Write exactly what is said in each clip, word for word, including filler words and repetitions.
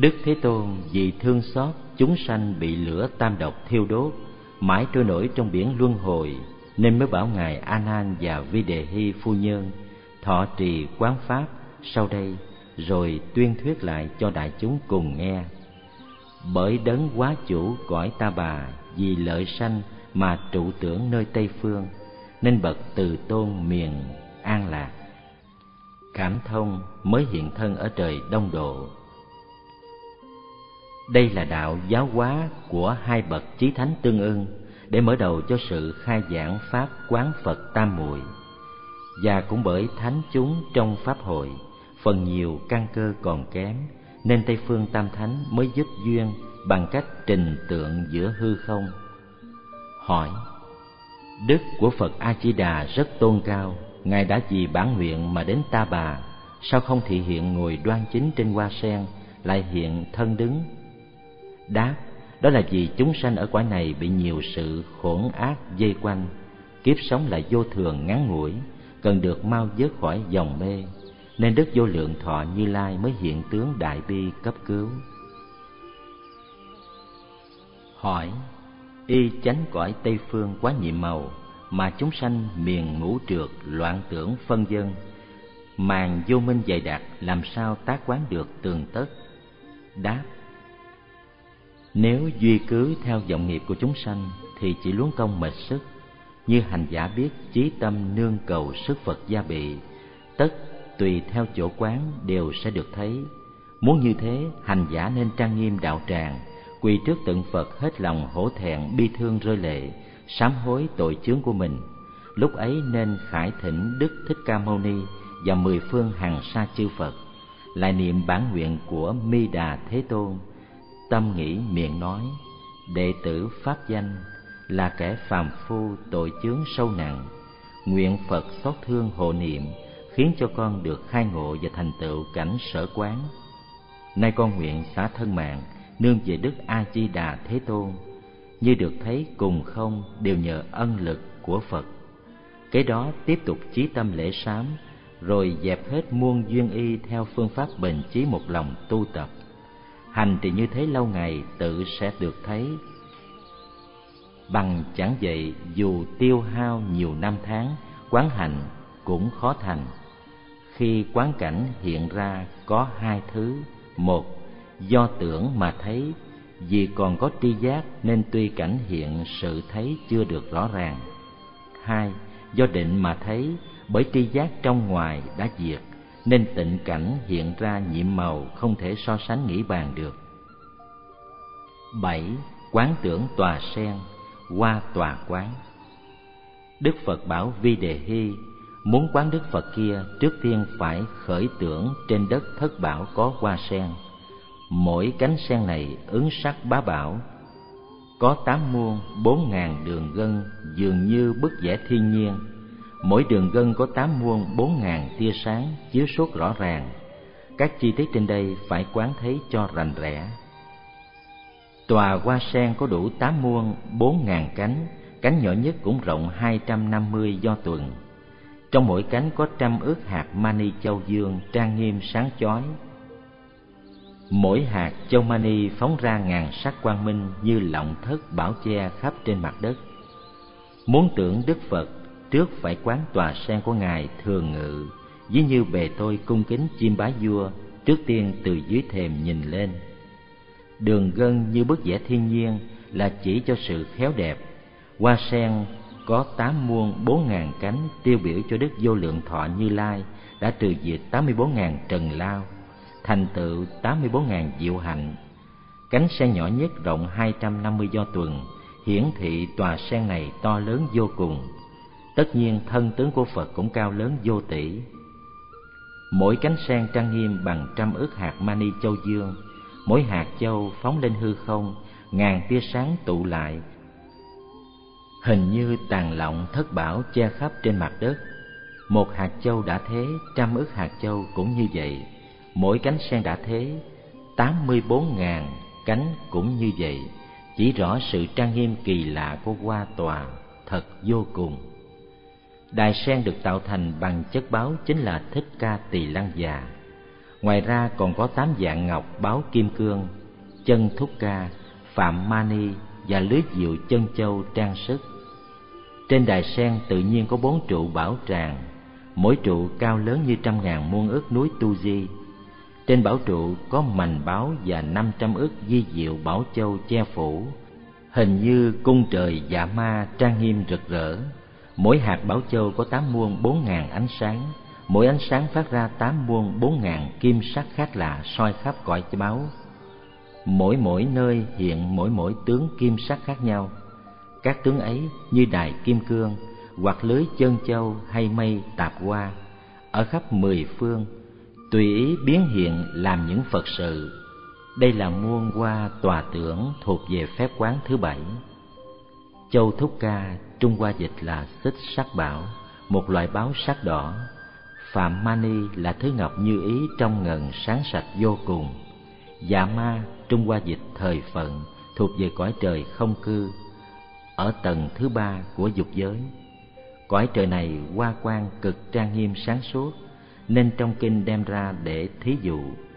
Đức Thế Tôn vì thương xót chúng sanh bị lửa tam độc thiêu đốt, mãi trôi nổi trong biển luân hồi, nên mới bảo ngài A Nan và Vi Đề Hy phu nhân thọ trì quán pháp sau đây, rồi tuyên thuyết lại cho đại chúng cùng nghe. Bởi đấng quá chủ cõi Ta Bà vì lợi sanh mà trụ tưởng nơi Tây Phương, nên bậc Từ Tôn miền An Lạc. Cảm thông mới hiện thân ở trời Đông Độ. Đây là đạo giáo hóa của hai bậc chí thánh tương ưng, để mở đầu cho sự khai giảng pháp quán Phật tam muội. Và cũng bởi thánh chúng trong pháp hội phần nhiều căn cơ còn kém, nên Tây Phương Tam Thánh mới giúp duyên bằng cách trình tượng giữa hư không. Hỏi: đức của Phật A Di Đà rất tôn cao, ngài đã vì bản nguyện mà đến Ta Bà, sao không thị hiện ngồi đoan chính trên hoa sen, lại hiện thân đứng? Đáp: đó là vì chúng sanh ở cõi này bị nhiều sự khổn ác vây quanh, kiếp sống lại vô thường ngắn ngủi, cần được mau vớt khỏi dòng mê, nên Đức Vô Lượng Thọ Như Lai mới hiện tướng đại bi cấp cứu. Hỏi: y chánh cõi Tây Phương quá nhiệm màu, mà chúng sanh miền ngũ trược loạn tưởng phân vân, màn vô minh dày đặc, làm sao tác quán được tường tất? Đáp: nếu duy cứ theo vọng nghiệp của chúng sanh thì chỉ luống công mệt sức. Như hành giả biết chí tâm nương cầu sức Phật gia bị, tất tùy theo chỗ quán đều sẽ được thấy. Muốn như thế, hành giả nên trang nghiêm đạo tràng, quỳ trước tượng Phật hết lòng hổ thẹn bi thương rơi lệ, sám hối tội chướng của mình. Lúc ấy nên khải thỉnh Đức Thích Ca Mâu Ni và mười phương hằng sa chư Phật, lại niệm bản nguyện của Mi Đà Thế Tôn, tâm nghĩ miệng nói: đệ tử pháp danh là kẻ phàm phu tội chướng sâu nặng, nguyện Phật xót thương hộ niệm, khiến cho con được khai ngộ và thành tựu cảnh sở quán. Nay con nguyện xả thân mạng, nương về Đức A Di Đà Thế Tôn, như được thấy cùng không đều nhờ ân lực của Phật. Kế đó tiếp tục chí tâm lễ sám, rồi dẹp hết muôn duyên y theo phương pháp bền chí một lòng tu tập. Hành trì như thế lâu ngày tự sẽ được thấy. Bằng chẳng vậy, dù tiêu hao nhiều năm tháng, quán hành cũng khó thành. Khi quán cảnh hiện ra có hai thứ: một, do tưởng mà thấy, vì còn có tri giác nên tuy cảnh hiện sự thấy chưa được rõ ràng. Hai, do định mà thấy, bởi tri giác trong ngoài đã diệt, nên tịnh cảnh hiện ra nhiệm màu không thể so sánh nghĩ bàn được. Bảy, quán tưởng tòa sen, qua tòa quán. Đức Phật bảo Vi Đề Hy, muốn quán Đức Phật kia, trước tiên phải khởi tưởng trên đất thất bảo có hoa sen. Mỗi cánh sen này ứng sắc bá bảo, có tám muôn bốn ngàn đường gân, dường như bức vẽ thiên nhiên. Mỗi đường gân có tám muôn bốn ngàn tia sáng chiếu suốt rõ ràng. Các chi tiết trên đây phải quán thấy cho rành rẽ. Tòa hoa sen có đủ tám muôn bốn ngàn cánh, cánh nhỏ nhất cũng rộng hai trăm năm mươi do tuần. Trong mỗi cánh có trăm ức hạt mani châu dương trang nghiêm sáng chói. Mỗi hạt châu mani phóng ra ngàn sắc quang minh như lọng thất bảo che khắp trên mặt đất. Muốn tưởng Đức Phật, trước phải quán tòa sen của Ngài thường ngự, ví như bề tôi cung kính chiêm bái vua, trước tiên từ dưới thềm nhìn lên. Đường gân như bức vẽ thiên nhiên là chỉ cho sự khéo đẹp. Hoa sen có tám muôn bốn ngàn cánh tiêu biểu cho Đức Vô Lượng Thọ Như Lai đã trừ diệt tám mươi bốn ngàn trần lao, thành tựu tám mươi bốn ngàn diệu hạnh. Cánh sen nhỏ nhất rộng hai trăm năm mươi do tuần, hiển thị tòa sen này to lớn vô cùng. Tất nhiên thân tướng của Phật cũng cao lớn vô tỷ. Mỗi cánh sen trang nghiêm bằng trăm ức hạt mani châu dương. Mỗi hạt châu phóng lên hư không, ngàn tia sáng tụ lại, hình như tàn lọng thất bảo che khắp trên mặt đất. Một hạt châu đã thế, trăm ức hạt châu cũng như vậy. Mỗi cánh sen đã thế, tám mươi bốn ngàn cánh cũng như vậy. Chỉ rõ sự trang nghiêm kỳ lạ của hoa tòa thật vô cùng. Đài sen được tạo thành bằng chất báo chính là Thích Ca Tỳ Lăng Già. Ngoài ra còn có tám dạng ngọc báo kim cương, chân thúc ca, phạm mani và lưới diệu chân châu trang sức. Trên đài sen tự nhiên có bốn trụ bảo tràng, mỗi trụ cao lớn như trăm ngàn muôn ức núi Tu Di. Trên bảo trụ có mành báo và năm trăm ức di diệu bảo châu che phủ, hình như cung trời dạ ma trang nghiêm rực rỡ. Mỗi hạt bảo châu có tám muôn bốn ngàn ánh sáng, mỗi ánh sáng phát ra tám muôn bốn ngàn kim sắc khác lạ soi khắp cõi báu. Mỗi mỗi nơi hiện mỗi mỗi tướng kim sắc khác nhau. Các tướng ấy như đài kim cương, hoặc lưới chân châu hay mây tạp hoa, ở khắp mười phương, tùy ý biến hiện làm những Phật sự. Đây là muôn hoa tòa tưởng thuộc về phép quán thứ bảy. Châu thúc ca Trung Hoa dịch là xích sắc bảo, một loại báo sắc đỏ. Phạm mani là thứ ngọc như ý trong ngần sáng sạch vô cùng. Dạ ma Trung Hoa dịch thời phận, thuộc về cõi trời không cư, ở tầng thứ ba của dục giới. Cõi trời này hoa quang cực trang nghiêm sáng suốt, nên trong kinh đem ra để thí dụ.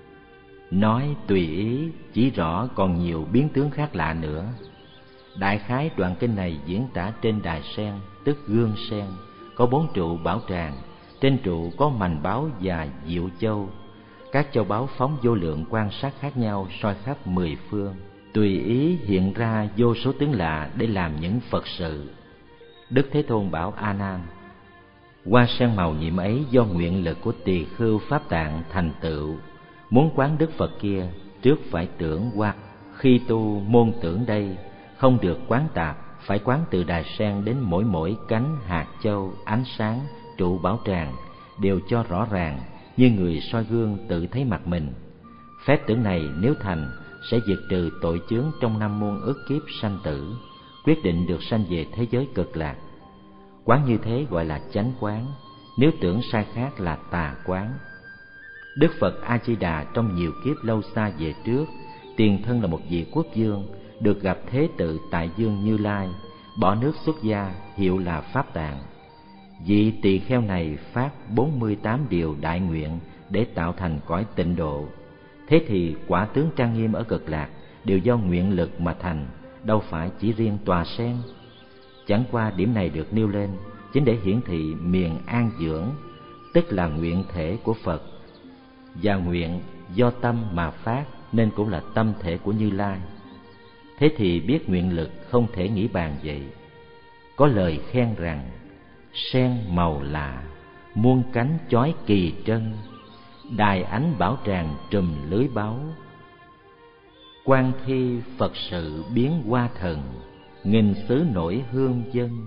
Nói tùy ý chỉ rõ còn nhiều biến tướng khác lạ nữa. Đại khái đoạn kinh này diễn tả trên đài sen, tức gương sen, có bốn trụ bảo tràng. Trên trụ có mành báo và diệu châu. Các châu báu phóng vô lượng quan sát khác nhau soi khắp mười phương, tùy ý hiện ra vô số tướng lạ để làm những Phật sự. Đức Thế Tôn bảo A Nan: hoa sen màu nhiệm ấy do nguyện lực của tỳ khưu pháp tạng thành tựu. Muốn quán Đức Phật kia, trước phải tưởng hoặc khi tu môn tưởng đây, không được quán tạp, phải quán từ đài sen đến mỗi mỗi cánh hạt châu, ánh sáng, trụ bảo tràng, đều cho rõ ràng, như người soi gương tự thấy mặt mình. Phép tưởng này nếu thành, sẽ diệt trừ tội chướng trong năm muôn ức kiếp sanh tử, quyết định được sanh về thế giới cực lạc. Quán như thế gọi là chánh quán, nếu tưởng sai khác là tà quán. Đức Phật A Di Đà trong nhiều kiếp lâu xa về trước, tiền thân là một vị quốc vương, được gặp Thế Tự tại Dương Như Lai, bỏ nước xuất gia, hiệu là Pháp Tạng. Vị tỳ kheo này phát bốn mươi tám điều đại nguyện để tạo thành cõi tịnh độ. Thế thì quả tướng trang nghiêm ở Cực Lạc đều do nguyện lực mà thành, đâu phải chỉ riêng tòa sen. Chẳng qua điểm này được nêu lên chính để hiển thị miền an dưỡng, tức là nguyện thể của Phật, và nguyện do tâm mà phát nên cũng là tâm thể của Như Lai. Thế thì biết nguyện lực không thể nghĩ bàn vậy. Có lời khen rằng: sen màu lạ, muôn cánh chói kỳ trân, đài ánh bảo tràng trùm lưới báu. Quan thi Phật sự biến hoa thần, nghìn xứ nổi hương dân.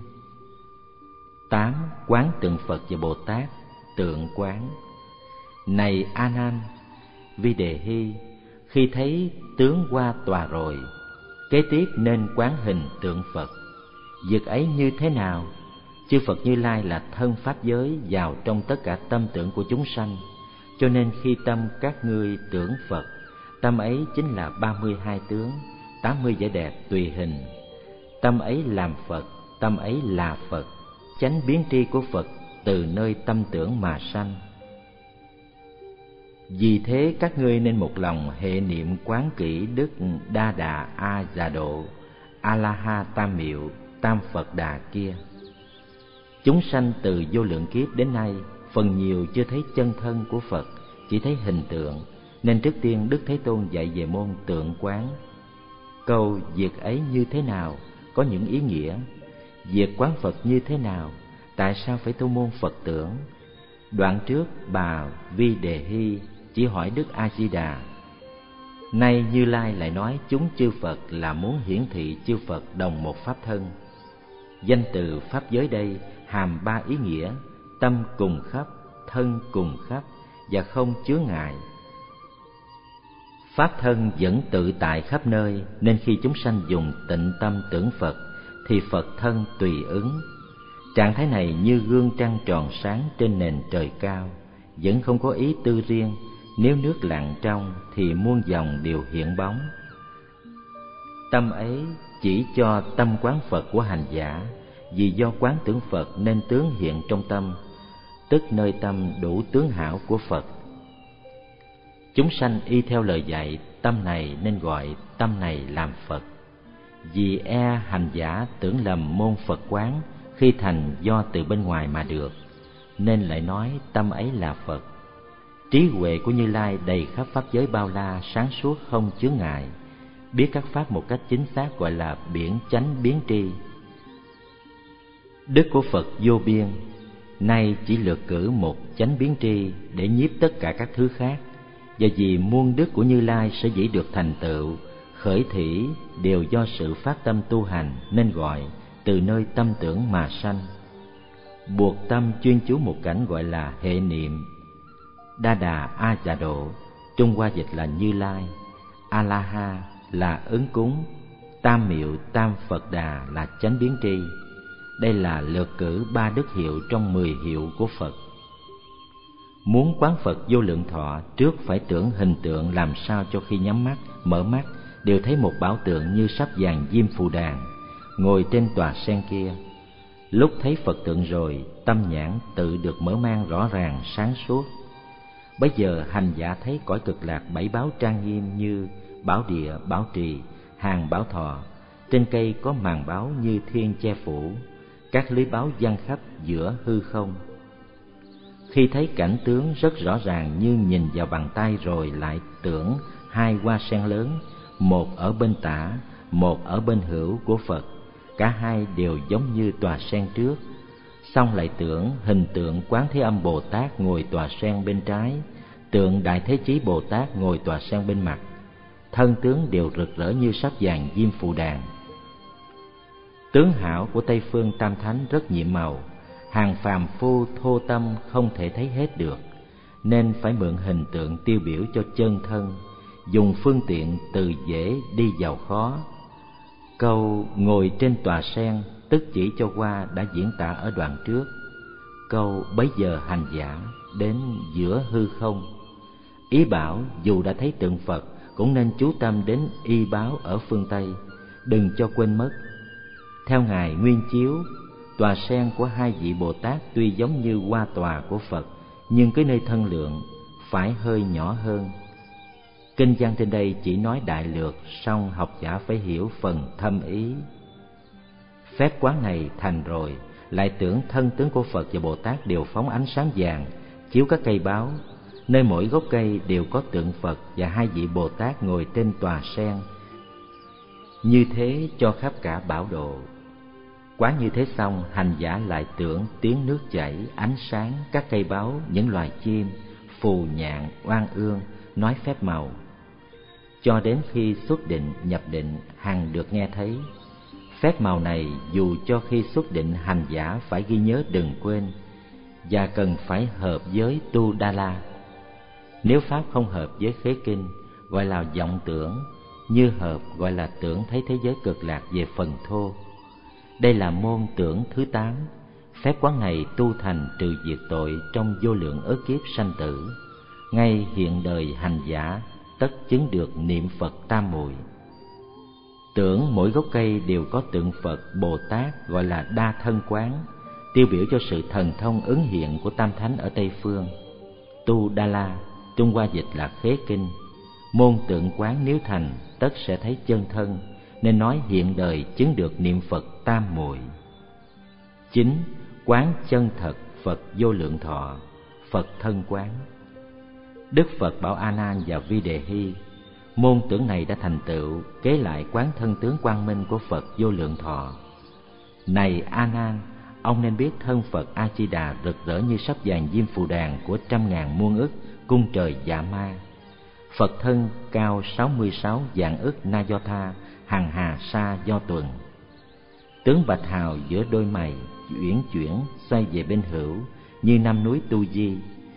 Tám. Quán tượng Phật và Bồ Tát, tượng quán. Này A Nan, Vi Đề Hy, khi thấy tướng hoa tòa rồi, kế tiếp nên quán hình tượng Phật. Việc ấy như thế nào? Chư Phật Như Lai là thân pháp giới vào trong tất cả tâm tưởng của chúng sanh, cho nên khi tâm các ngươi tưởng Phật, tâm ấy chính là ba mươi hai tướng, tám mươi vẻ đẹp tùy hình. Tâm ấy làm Phật, tâm ấy là Phật, chánh biến tri của Phật từ nơi tâm tưởng mà sanh. Vì thế các ngươi nên một lòng hệ niệm quán kỹ Đức Đa Đà A Già Độ, A La Ha Tam Miệu, Tam Phật Đà kia. Chúng sanh từ vô lượng kiếp đến nay, phần nhiều chưa thấy chân thân của Phật, chỉ thấy hình tượng, nên trước tiên Đức Thế Tôn dạy về môn tượng quán. Câu việc ấy như thế nào có những ý nghĩa. Việc quán Phật như thế nào, tại sao phải tu môn Phật tưởng? Đoạn trước bà Vi Đề Hy chỉ hỏi Đức A Di Đà. Nay Như Lai lại nói chúng chư Phật là muốn hiển thị chư Phật đồng một pháp thân. Danh từ pháp giới đây hàm ba ý nghĩa: tâm cùng khắp, thân cùng khắp và không chướng ngại. Pháp thân vẫn tự tại khắp nơi, nên khi chúng sanh dùng tịnh tâm tưởng Phật thì Phật thân tùy ứng. Trạng thái này như gương trăng tròn sáng trên nền trời cao, vẫn không có ý tư riêng. Nếu nước lặng trong thì muôn dòng đều hiện bóng. Tâm ấy chỉ cho tâm quán Phật của hành giả, vì do quán tưởng Phật nên tướng hiện trong tâm, tức nơi tâm đủ tướng hảo của Phật. Chúng sanh y theo lời dạy tâm này nên gọi tâm này làm Phật. Vì e hành giả tưởng lầm môn Phật quán khi thành do từ bên ngoài mà được, nên lại nói tâm ấy là Phật. Trí huệ của Như Lai đầy khắp pháp giới bao la, sáng suốt không chướng ngại, biết các pháp một cách chính xác gọi là biển chánh biến tri. Đức của Phật vô biên, nay chỉ lược cử một chánh biến tri để nhiếp tất cả các thứ khác. Và vì muôn đức của Như Lai sẽ dĩ được thành tựu, khởi thủy đều do sự phát tâm tu hành, nên gọi từ nơi tâm tưởng mà sanh. Buộc tâm chuyên chú một cảnh gọi là hệ niệm. Đa Đà A Già Độ, Trung Hoa dịch là Như Lai. A La Ha là ứng cúng. Tam Miệu Tam Phật Đà là chánh biến tri. Đây là lược cử ba đức hiệu trong mười hiệu của Phật. Muốn quán Phật vô lượng thọ, trước phải tưởng hình tượng làm sao cho khi nhắm mắt, mở mắt đều thấy một bảo tượng như sắp vàng diêm phù đàn ngồi trên tòa sen kia. Lúc thấy Phật tượng rồi, tâm nhãn tự được mở mang rõ ràng sáng suốt. Bấy giờ hành giả thấy cõi cực lạc bảy báo trang nghiêm như bảo địa, bảo trì, hàng bảo thọ. Trên cây có màn báo như thiên che phủ, các lưới báo giăng khắp giữa hư không. Khi thấy cảnh tướng rất rõ ràng như nhìn vào bàn tay, rồi lại tưởng hai hoa sen lớn, một ở bên tả, một ở bên hữu của Phật, cả hai đều giống như tòa sen trước. Xong lại tưởng hình tượng Quán Thế Âm Bồ Tát ngồi tòa sen bên trái, tượng Đại Thế Chí Bồ Tát ngồi tòa sen bên mặt. Thân tướng đều rực rỡ như sắp vàng diêm phù đàn. Tướng hảo của Tây Phương Tam Thánh rất nhiệm màu, hàng phàm phu thô tâm không thể thấy hết được, nên phải mượn hình tượng tiêu biểu cho chân thân, dùng phương tiện từ dễ đi vào khó. Câu ngồi trên tòa sen tức chỉ cho qua đã diễn tả ở đoạn trước. Câu bấy giờ hành giả đến giữa hư không, ý bảo dù đã thấy tượng Phật cũng nên chú tâm đến y báo ở phương Tây, đừng cho quên mất. Theo Ngài Nguyên Chiếu, tòa sen của hai vị Bồ Tát tuy giống như hoa tòa của Phật, nhưng cái nơi thân lượng phải hơi nhỏ hơn. Kinh văn trên đây chỉ nói đại lược, song học giả phải hiểu phần thâm ý. Phép quán này thành rồi, lại tưởng thân tướng của Phật và Bồ Tát đều phóng ánh sáng vàng, chiếu các cây báo, nơi mỗi gốc cây đều có tượng Phật và hai vị Bồ Tát ngồi trên tòa sen. Như thế cho khắp cả bảo độ. Quán như thế xong, hành giả lại tưởng tiếng nước chảy, ánh sáng, các cây báo, những loài chim, phù nhạn, oan ương, nói phép màu. Cho đến khi xuất định, nhập định, hằng được nghe thấy. Phép màu này dù cho khi xuất định hành giả phải ghi nhớ đừng quên, và cần phải hợp với tu đa la. Nếu pháp không hợp với khế kinh, gọi là vọng tưởng, như hợp gọi là tưởng thấy thế giới cực lạc về phần thô. Đây là môn tưởng thứ tám. Phép quán này tu thành trừ diệt tội trong vô lượng ức kiếp sanh tử. Ngay hiện đời hành giả tất chứng được niệm Phật tam muội. Tưởng mỗi gốc cây đều có tượng Phật Bồ Tát gọi là đa thân quán, tiêu biểu cho sự thần thông ứng hiện của Tam Thánh ở Tây Phương. Tu Đa La, Trung Hoa dịch là khế kinh. Môn tượng quán nếu thành tất sẽ thấy chân thân, nên nói hiện đời chứng được niệm Phật tam muội. Chín, quán chân thật Phật vô lượng thọ, Phật thân quán. Đức Phật bảo A Nan và Vi Đề Hy, môn tưởng này đã thành tựu, kế lại quán thân tướng quang minh của Phật vô lượng thọ. Này A Nan, ông nên biết thân Phật A Di Đà rực rỡ như sắp vàng diêm phù đàn của trăm ngàn muôn ức cung trời dạ ma. Phật thân cao sáu mươi sáu vạn ức na do tha, hằng hà sa do tuần. Tướng bạch hào giữa đôi mày uyển chuyển xoay về bên hữu, như năm núi Tu Di.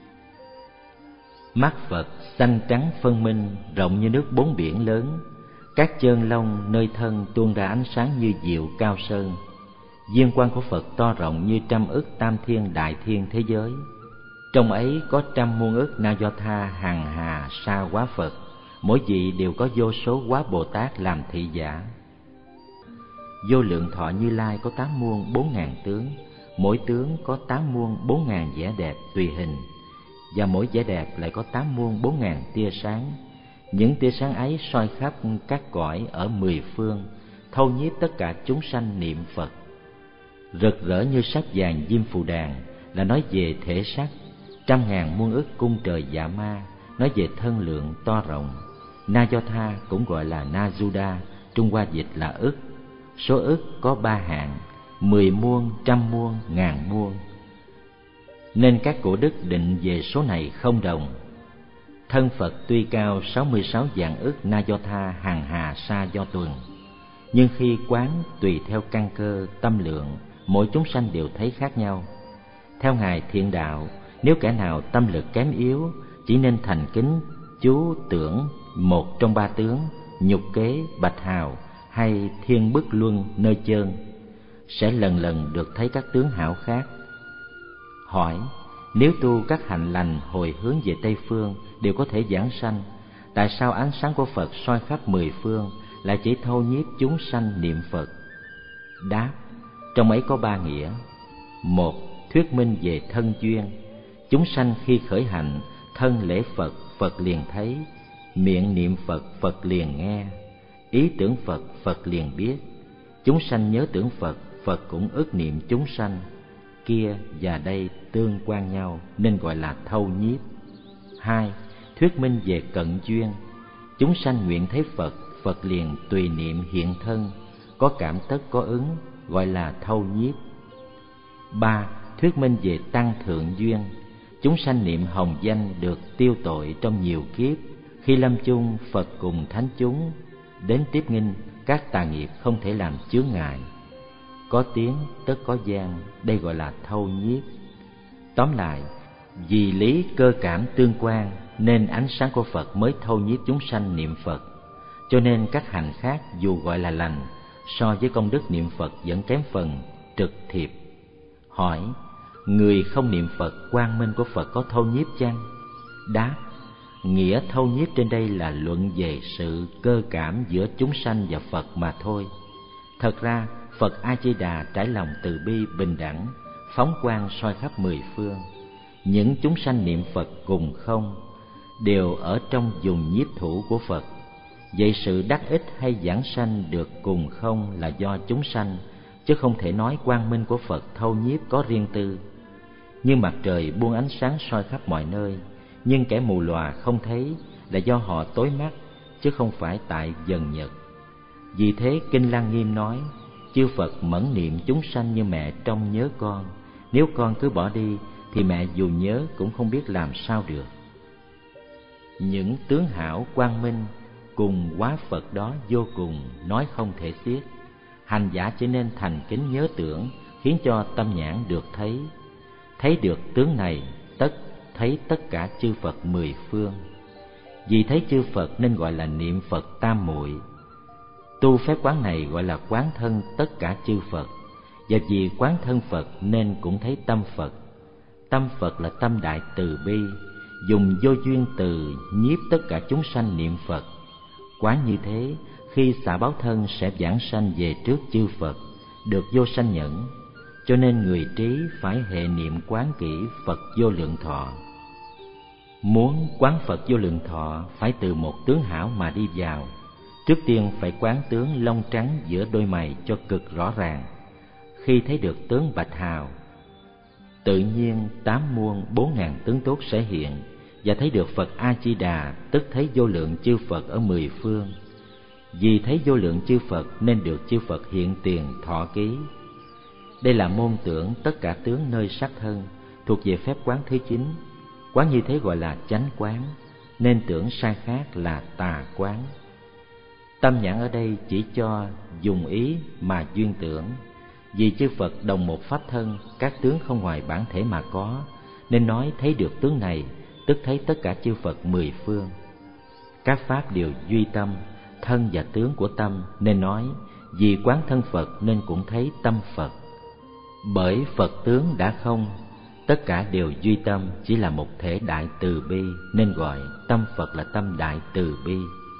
Mắt Phật xanh trắng phân minh, rộng như nước bốn biển lớn. Các chân lông nơi thân tuôn ra ánh sáng như diệu cao sơn. Viên quang của Phật to rộng như trăm ức tam thiên đại thiên thế giới. Trong ấy có trăm muôn ức na do tha hằng hà sa quá Phật, mỗi vị đều có vô số quá Bồ Tát làm thị giả. Vô lượng thọ Như Lai có tám muôn bốn ngàn tướng, mỗi tướng có tám muôn bốn ngàn vẻ đẹp tùy hình. và mỗi vẻ đẹp lại có tám muôn bốn ngàn tia sáng. Những tia sáng ấy soi khắp các cõi ở mười phương, thâu nhiếp tất cả chúng sanh niệm Phật. Rực rỡ như sắc vàng diêm phù đàn là nói về thể sắc, trăm ngàn muôn ức cung trời dạ ma nói về thân lượng to rộng. Na Do Tha cũng gọi là Na Juda, Trung Hoa dịch là ức. Số ức có ba hạng: mười muôn, trăm muôn, ngàn muôn. Nên các cổ đức định về số này không đồng. Thân Phật tuy cao sáu mươi sáu vạn ức Na Do Tha hằng hà sa do tuần, nhưng khi quán tùy theo căn cơ tâm lượng, mỗi chúng sanh đều thấy khác nhau. Theo Ngài Thiện Đạo, nếu kẻ nào tâm lực kém yếu, chỉ nên thành kính chú tưởng một trong ba tướng nhục kế, bạch hào hay thiên bức luân nơi chơn, sẽ lần lần được thấy các tướng hảo khác. Hỏi: nếu tu các hạnh lành hồi hướng về Tây Phương đều có thể giảng sanh, tại sao ánh sáng của Phật soi khắp mười phương lại chỉ thâu nhiếp chúng sanh niệm Phật? Đáp: trong ấy có ba nghĩa. Một, thuyết minh về thân duyên. Chúng sanh khi khởi hành, thân lễ Phật, Phật liền thấy; miệng niệm Phật, Phật liền nghe; ý tưởng Phật, Phật liền biết. Chúng sanh nhớ tưởng Phật, Phật cũng ức niệm chúng sanh. Kia và đây tương quan nhau nên gọi là thâu nhiếp. Hai, thuyết minh về cận duyên. Chúng sanh nguyện thấy Phật, Phật liền tùy niệm hiện thân, có cảm tất có ứng, gọi là thâu nhiếp. Ba, thuyết minh về tăng thượng duyên. Chúng sanh niệm hồng danh được tiêu tội trong nhiều kiếp, khi lâm chung Phật cùng thánh chúng đến tiếp nghinh, các tà nghiệp không thể làm chướng ngại. Có tiếng tất có gian, đây gọi là thâu nhiếp. Tóm lại, vì lý cơ cảm tương quan nên ánh sáng của Phật mới thâu nhiếp chúng sanh niệm Phật. Cho nên các hành khác dù gọi là lành, so với công đức niệm Phật vẫn kém phần trực thiệp. Hỏi: người không niệm Phật, quang minh của Phật có thâu nhiếp chăng? Đáp: nghĩa thâu nhiếp trên đây là luận về sự cơ cảm giữa chúng sanh và Phật mà thôi. Thật ra Phật A Di Đà trải lòng từ bi bình đẳng, phóng quang soi khắp mười phương. Những chúng sanh niệm Phật cùng không, đều ở trong vùng nhiếp thủ của Phật. Vậy sự đắc ích hay giảng sanh được cùng không là do chúng sanh, chứ không thể nói quang minh của Phật thâu nhiếp có riêng tư. Như mặt trời buông ánh sáng soi khắp mọi nơi, nhưng kẻ mù lòa không thấy là do họ tối mắt, chứ không phải tại dần nhật. Vì thế Kinh Lăng Nghiêm nói: chư Phật mẫn niệm chúng sanh như mẹ trông nhớ con, nếu con cứ bỏ đi thì mẹ dù nhớ cũng không biết làm sao được. Những tướng hảo quang minh cùng hóa Phật đó vô cùng, nói không thể xiết. Hành giả chỉ nên thành kính nhớ tưởng, khiến cho tâm nhãn được thấy. Thấy được tướng này, tất thấy tất cả chư Phật mười phương. Vì thấy chư Phật nên gọi là niệm Phật tam muội. Tu phép quán này gọi là quán thân tất cả chư Phật. Và vì quán thân Phật nên cũng thấy tâm Phật. Tâm Phật là tâm đại từ bi, dùng vô duyên từ nhiếp tất cả chúng sanh niệm Phật. Quán như thế, khi xả báo thân sẽ vãng sanh về trước chư Phật, được vô sanh nhẫn. Cho nên người trí phải hệ niệm quán kỹ Phật vô lượng thọ. Muốn quán Phật vô lượng thọ phải từ một tướng hảo mà đi vào. Trước tiên phải quán tướng lông trắng giữa đôi mày cho cực rõ ràng. Khi thấy được tướng bạch hào, tự nhiên tám muôn bốn ngàn tướng tốt sẽ hiện, và thấy được Phật A Di Đà, tức thấy vô lượng chư Phật ở mười phương. Vì thấy vô lượng chư Phật nên được chư Phật hiện tiền thọ ký. Đây là môn tưởng tất cả tướng nơi sắc thân, thuộc về phép quán thứ chín. Quán như thế gọi là chánh quán, nên tưởng sai khác là tà quán. Tâm nhãn ở đây chỉ cho dùng ý mà duyên tưởng. Vì chư Phật đồng một pháp thân, các tướng không ngoài bản thể mà có, nên nói thấy được tướng này, tức thấy tất cả chư Phật mười phương. Các pháp đều duy tâm, thân và tướng của tâm, nên nói vì quán thân Phật nên cũng thấy tâm Phật. Bởi Phật tướng đã không, tất cả đều duy tâm, chỉ là một thể đại từ bi, nên gọi tâm Phật là tâm đại từ bi.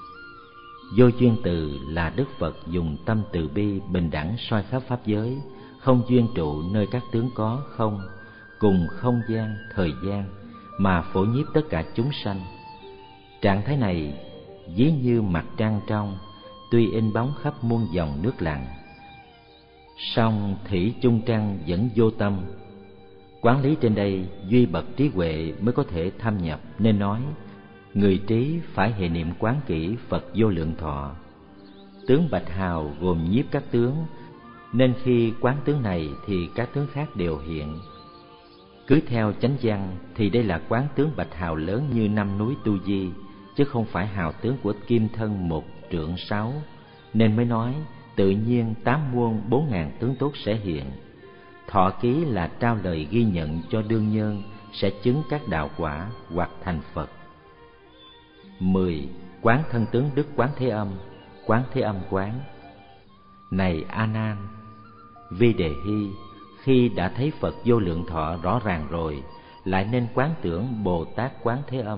Vô duyên từ là Đức Phật dùng tâm từ bi bình đẳng soi khắp pháp giới, không duyên trụ nơi các tướng có không, cùng không gian, thời gian, mà phổ nhiếp tất cả chúng sanh. Trạng thái này ví như mặt trăng trong, tuy in bóng khắp muôn dòng nước lặng, song thủy chung trăng vẫn vô tâm. Quán lý trên đây duy bậc trí huệ mới có thể thâm nhập, nên nói người trí phải hệ niệm quán kỹ Phật vô lượng thọ. Tướng bạch hào gồm nhiếp các tướng, nên khi quán tướng này thì các tướng khác đều hiện. Cứ theo chánh văn thì đây là quán tướng bạch hào lớn như năm núi Tu Di, chứ không phải hào tướng của kim thân một trượng sáu, nên mới nói tự nhiên tám muôn bốn ngàn tướng tốt sẽ hiện. Thọ ký là trao lời ghi nhận cho đương nhân sẽ chứng các đạo quả hoặc thành Phật. Mười. Quán thân tướng đức Quán Thế Âm, Quán Thế Âm quán. Này A Nan, Vi Đề Hy, khi đã thấy Phật vô lượng thọ rõ ràng rồi, lại nên quán tưởng Bồ Tát Quán Thế Âm.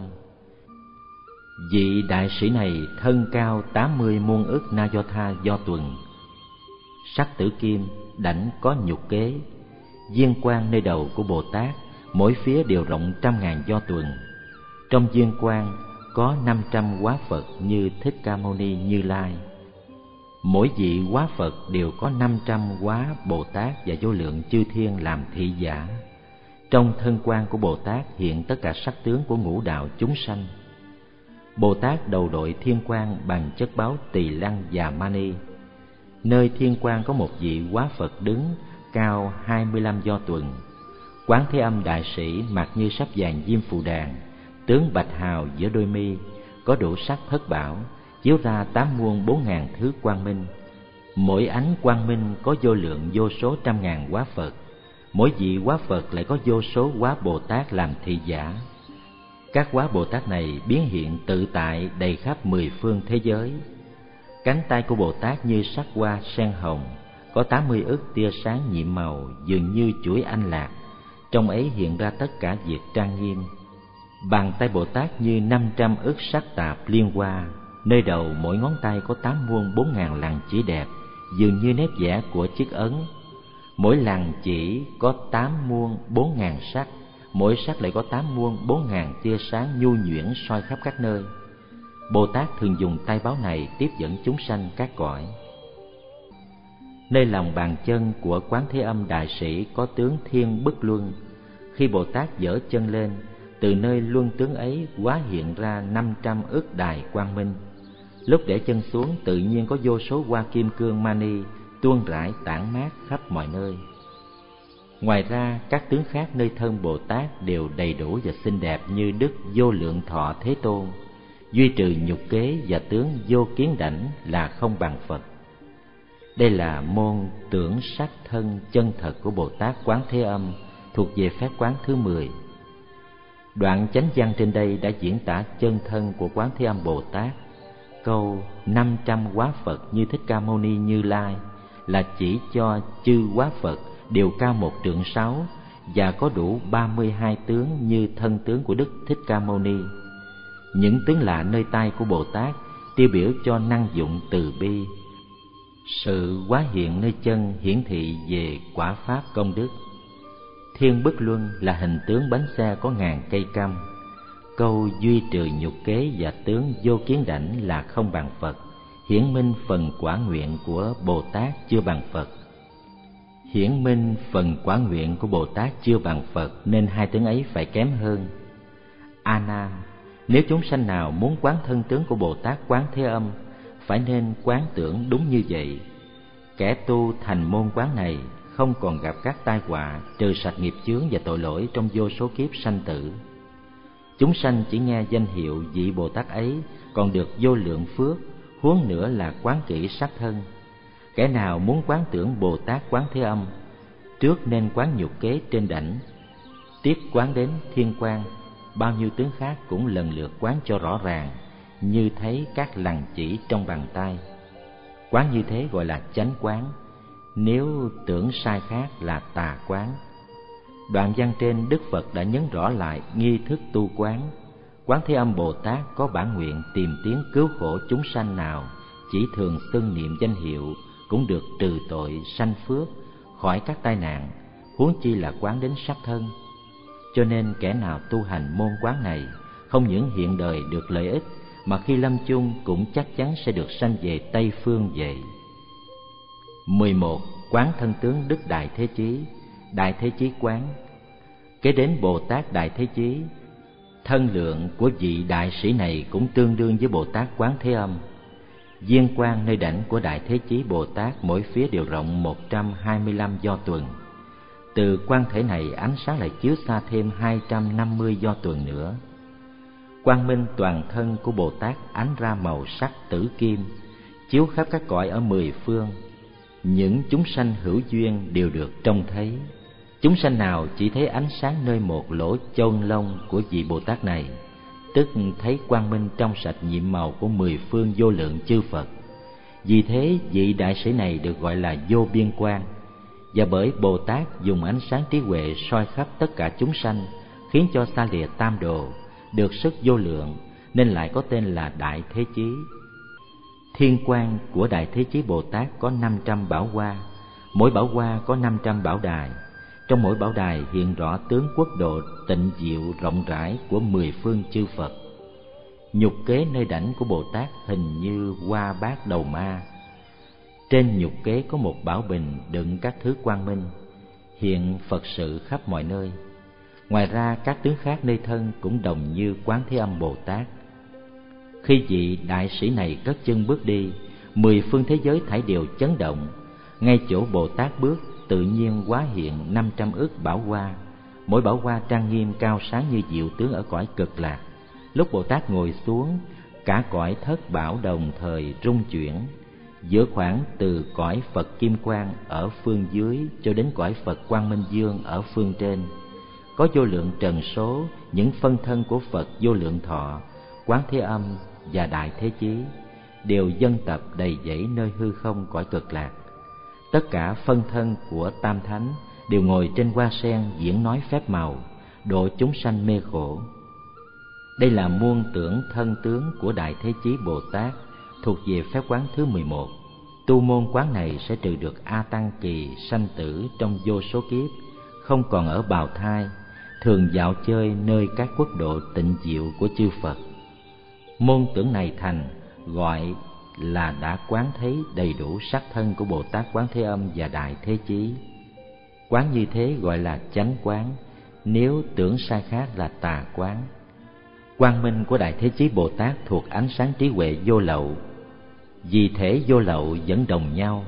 Vị đại sĩ này thân cao tám mươi muôn ức na do tha do tuần, sắc tử kim, đảnh có nhục kế, viên quang nơi đầu của Bồ Tát mỗi phía đều rộng trăm ngàn do tuần. Trong viên quang có năm trăm hóa Phật như Thích Ca Mâu Ni Như Lai. Mỗi vị hóa Phật đều có năm trăm hóa Bồ Tát và vô lượng chư thiên làm thị giả. Trong thân quan của Bồ Tát hiện tất cả sắc tướng của ngũ đạo chúng sanh. Bồ Tát đầu đội thiên quang bằng chất báo Tỳ Lăng và Mani. Nơi thiên quang có một vị hóa Phật đứng cao hai mươi lăm do tuần. Quán Thế Âm đại sĩ mặt như sắp vàng diêm phù đàn, tướng bạch hào giữa đôi mi, có đủ sắc thất bảo, chiếu ra tám muôn bốn ngàn thứ quang minh. Mỗi ánh quang minh có vô lượng vô số trăm ngàn hóa Phật, mỗi vị hóa Phật lại có vô số hóa Bồ Tát làm thị giả. Các hóa Bồ Tát này biến hiện tự tại đầy khắp mười phương thế giới. Cánh tay của Bồ Tát như sắc hoa sen hồng, có tám mươi ức tia sáng nhiệm màu dường như chuỗi anh lạc, trong ấy hiện ra tất cả việc trang nghiêm. Bàn tay Bồ Tát như năm trăm ức sắc tạp liên hoa, nơi đầu mỗi ngón tay có tám muôn bốn ngàn lằn chỉ đẹp, dường như nét vẽ của chiếc ấn. Mỗi lằn chỉ có tám muôn bốn ngàn sắc, mỗi sắc lại có tám muôn bốn ngàn tia sáng nhu nhuyễn soi khắp các nơi. Bồ Tát thường dùng tay báo này tiếp dẫn chúng sanh các cõi. Nơi lòng bàn chân của Quán Thế Âm đại sĩ có tướng Thiên Bức Luân. Khi Bồ Tát giở chân lên, từ nơi luân tướng ấy hóa hiện ra năm trăm ức đài quang minh. Lúc để chân xuống tự nhiên có vô số hoa kim cương mani tuôn rải tản mát khắp mọi nơi. Ngoài ra các tướng khác nơi thân Bồ Tát đều đầy đủ và xinh đẹp như Đức Vô Lượng Thọ Thế Tôn, duy trừ nhục kế và tướng vô kiến đảnh là không bằng Phật. Đây là môn tưởng sắc thân chân thật của Bồ Tát Quán Thế Âm, thuộc về phép quán thứ mười. Đoạn chánh văn trên đây đã diễn tả chân thân của Quán Thế Âm Bồ Tát. Câu năm trăm hóa Phật như Thích Ca Mâu Ni Như Lai là chỉ cho chư hóa Phật đều cao một trượng sáu và có đủ ba mươi hai tướng như thân tướng của Đức Thích Ca Mâu Ni. Những tướng lạ nơi tay của Bồ Tát tiêu biểu cho năng dụng từ bi. Sự hóa hiện nơi chân hiển thị về quả pháp công đức. Thiên Bức Luân là hình tướng bánh xe có ngàn cây căm. Câu duy trừ nhục kế và tướng vô kiến đảnh là không bằng Phật, hiển minh phần quả nguyện của Bồ Tát chưa bằng Phật. Hiển minh phần quả nguyện của Bồ Tát chưa bằng Phật, nên hai tướng ấy phải kém hơn. A Nan, nếu chúng sanh nào muốn quán thân tướng của Bồ Tát Quán Thế Âm, phải nên quán tưởng đúng như vậy. Kẻ tu thành môn quán này không còn gặp các tai họa, trừ sạch nghiệp chướng và tội lỗi trong vô số kiếp sanh tử. Chúng sanh chỉ nghe danh hiệu vị Bồ Tát ấy còn được vô lượng phước, huống nữa là quán kỹ sắc thân. Kẻ nào muốn quán tưởng Bồ Tát Quán Thế Âm, trước nên quán nhục kế trên đảnh, tiếp quán đến thiên quang, bao nhiêu tướng khác cũng lần lượt quán cho rõ ràng, như thấy các lằn chỉ trong bàn tay. Quán như thế gọi là chánh quán, nếu tưởng sai khác là tà quán. Đoạn văn trên Đức Phật đã nhấn rõ lại nghi thức tu quán. Quán Thế Âm Bồ Tát có bản nguyện tìm tiếng cứu khổ chúng sanh nào chỉ thường xưng niệm danh hiệu cũng được trừ tội sanh phước, khỏi các tai nạn, huống chi là quán đến sắc thân. Cho nên kẻ nào tu hành môn quán này không những hiện đời được lợi ích, mà khi lâm chung cũng chắc chắn sẽ được sanh về Tây Phương vậy. mười một. Quán thân tướng Đức Đại Thế Chí. Đại Thế Chí quán. Kế đến Bồ Tát Đại Thế Chí, thân lượng của vị đại sĩ này cũng tương đương với Bồ Tát Quán Thế Âm. Viên quang nơi đảnh của Đại Thế Chí Bồ Tát mỗi phía đều rộng một trăm hai mươi lăm do tuần. Từ quan thể này ánh sáng lại chiếu xa thêm hai trăm năm mươi do tuần nữa. Quang minh toàn thân của Bồ Tát ánh ra màu sắc tử kim, chiếu khắp các cõi ở mười phương. Những chúng sanh hữu duyên đều được trông thấy. Chúng sanh nào chỉ thấy ánh sáng nơi một lỗ chôn lông của vị Bồ Tát này, tức thấy quang minh trong sạch nhiệm màu của mười phương vô lượng chư Phật. Vì thế vị đại sĩ này được gọi là vô biên quang. Và bởi Bồ Tát dùng ánh sáng trí huệ soi khắp tất cả chúng sanh, khiến cho xa lìa tam đồ, được sức vô lượng, nên lại có tên là Đại Thế Chí. Thiên quang của Đại Thế Chí Bồ Tát có năm trăm bảo hoa, mỗi bảo hoa có năm trăm bảo đài. Trong mỗi bảo đài hiện rõ tướng quốc độ tịnh diệu rộng rãi của mười phương chư Phật. Nhục kế nơi đảnh của Bồ Tát hình như hoa bát đầu ma. Trên nhục kế có một bảo bình đựng các thứ quang minh, hiện Phật sự khắp mọi nơi. Ngoài ra các tướng khác nơi thân cũng đồng như Quán Thế Âm Bồ Tát. Khi vị đại sĩ này cất chân bước đi, mười phương thế giới thảy đều chấn động. Ngay chỗ Bồ Tát bước, tự nhiên hóa hiện năm trăm ức bảo hoa, mỗi bảo hoa trang nghiêm cao sáng như diệu tướng ở cõi Cực Lạc. Lúc Bồ Tát ngồi xuống, cả cõi thất bảo đồng thời rung chuyển. Giữa khoảng từ cõi Phật Kim Quang ở phương dưới cho đến cõi Phật Quang Minh Dương ở phương trên, có vô lượng trần số những phân thân của Phật vô lượng thọ, Quán Thế Âm và Đại Thế Chí đều dân tập đầy dẫy nơi hư không cõi Cực Lạc. Tất cả phân thân của Tam Thánh đều ngồi trên hoa sen diễn nói phép màu, độ chúng sanh mê khổ. Đây là muôn tưởng thân tướng của Đại Thế Chí Bồ Tát, thuộc về phép quán thứ mười một. Tu môn quán này sẽ trừ được A Tăng kỳ sanh tử trong vô số kiếp, không còn ở bào thai, thường dạo chơi nơi các quốc độ tịnh diệu của chư Phật. Môn tưởng này thành gọi là đã quán thấy đầy đủ sắc thân của Bồ Tát Quán Thế Âm và Đại Thế Chí. Quán như thế gọi là chánh quán, nếu tưởng sai khác là tà quán. Quang minh của Đại Thế Chí Bồ Tát thuộc ánh sáng trí huệ vô lậu, vì thể vô lậu vẫn đồng nhau,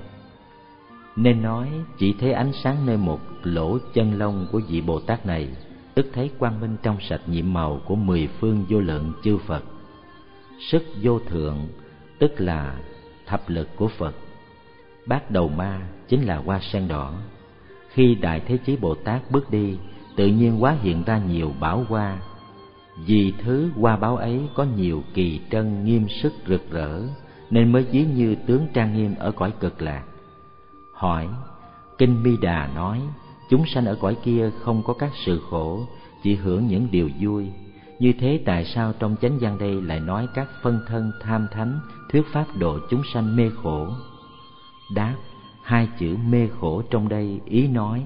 nên nói chỉ thấy ánh sáng nơi một lỗ chân lông của vị Bồ Tát này, tức thấy quang minh trong sạch nhiệm màu của mười phương vô lượng chư Phật. Sức vô thượng tức là thập lực của Phật. Bát đầu ma chính là hoa sen đỏ. Khi Đại Thế Chí Bồ Tát bước đi, tự nhiên hóa hiện ra nhiều bảo hoa. Vì thứ hoa báo ấy có nhiều kỳ trân nghiêm sức rực rỡ, nên mới ví như tướng trang nghiêm ở cõi Cực Lạc. Hỏi: Kinh Mi Đà nói chúng sanh ở cõi kia không có các sự khổ, chỉ hưởng những điều vui. Như thế tại sao trong chánh văn đây lại nói các phân thân tham thánh thuyết pháp độ chúng sanh mê khổ? Đáp: hai chữ mê khổ trong đây ý nói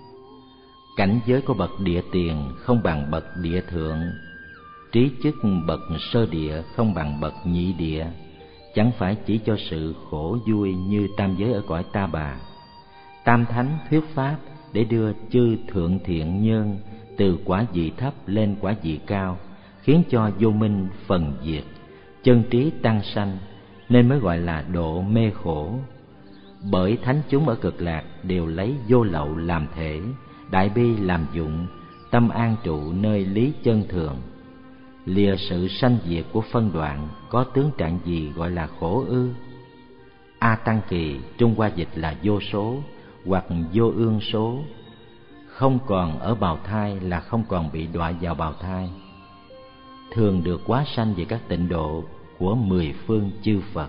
cảnh giới của bậc địa tiền không bằng bậc địa thượng, trí chức bậc sơ địa không bằng bậc nhị địa, chẳng phải chỉ cho sự khổ vui như tam giới ở cõi Ta Bà. Tam thánh thuyết pháp để đưa chư thượng thiện nhân từ quả vị thấp lên quả vị cao, khiến cho vô minh phần diệt, chân trí tăng sanh, nên mới gọi là độ mê khổ. Bởi thánh chúng ở Cực Lạc đều lấy vô lậu làm thể, đại bi làm dụng, tâm an trụ nơi lý chân thường. Lìa sự sanh diệt của phân đoạn, có tướng trạng gì gọi là khổ ư? A Tăng kỳ Trung Hoa dịch là vô số hoặc vô ương số. Không còn ở bào thai là không còn bị đọa vào bào thai, thường được hóa sanh về các tịnh độ của mười phương chư Phật.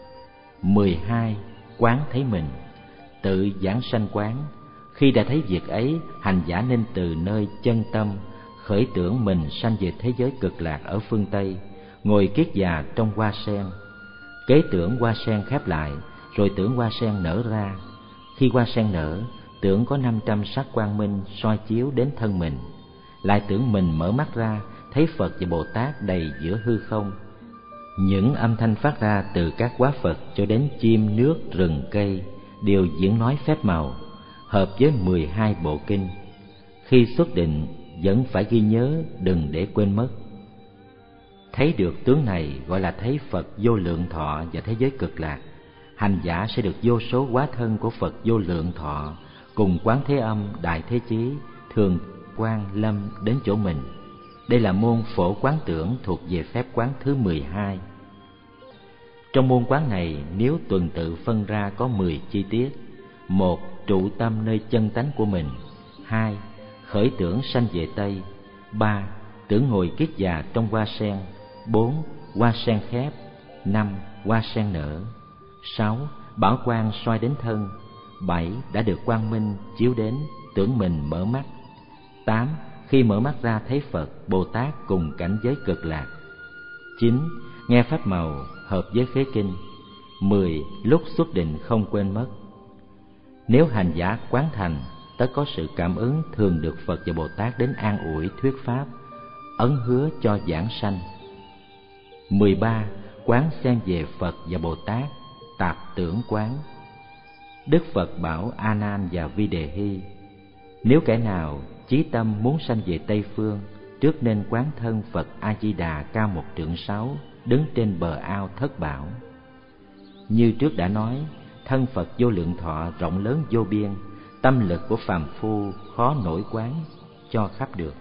mười hai. Quán thấy mình, tự giảng sanh quán. Khi đã thấy việc ấy, hành giả nên từ nơi chân tâm khởi tưởng mình sanh về thế giới Cực Lạc ở phương Tây, ngồi kiết già trong hoa sen. Kế tưởng hoa sen khép lại, rồi tưởng hoa sen nở ra. Khi hoa sen nở, tưởng có năm trăm sắc quang minh soi chiếu đến thân mình. lại tưởng mình mở mắt ra thấy Phật và Bồ Tát đầy giữa hư không. Những âm thanh phát ra từ các hóa Phật cho đến chim nước rừng cây đều diễn nói phép màu, hợp với mười hai bộ kinh. Khi xuất định vẫn phải ghi nhớ, đừng để quên mất. Thấy được tướng này gọi là thấy Phật vô lượng thọ và thế giới cực lạc. Hành giả sẽ được vô số hóa thân của Phật vô lượng thọ cùng Quán Thế Âm, Đại Thế Chí, Thường Quang Lâm đến chỗ mình. Đây là môn phổ quán tưởng thuộc về phép quán thứ mười hai. Trong môn quán này, nếu tuần tự phân ra có mười chi tiết. Một, trụ tâm nơi chân tánh của mình. Hai, khởi tưởng sanh về Tây. Ba, tưởng ngồi kiết già trong hoa sen. Bốn, hoa sen khép. Năm, hoa sen nở. Sáu, bảo quang soi đến thân. Bảy, đã được quang minh chiếu đến, tưởng mình mở mắt. Tám, khi mở mắt ra thấy Phật, Bồ Tát cùng cảnh giới cực lạc. Chín, nghe pháp màu hợp với khế kinh. Mười, lúc xuất định không quên mất. Nếu hành giả quán thành, tất có sự cảm ứng thường được Phật và Bồ Tát đến an ủi thuyết pháp, ấn hứa cho giảng sanh. Mười ba, quán xem về Phật và Bồ Tát, tạp tưởng quán. Đức Phật bảo A Nan và Vi Đề Hy: nếu kẻ nào chí tâm muốn sanh về Tây phương, trước nên quán thân Phật A Di Đà cao một trượng sáu, đứng trên bờ ao Thất Bảo. Như trước đã nói, thân Phật vô lượng thọ rộng lớn vô biên, tâm lực của phàm phu khó nổi quán cho khắp được.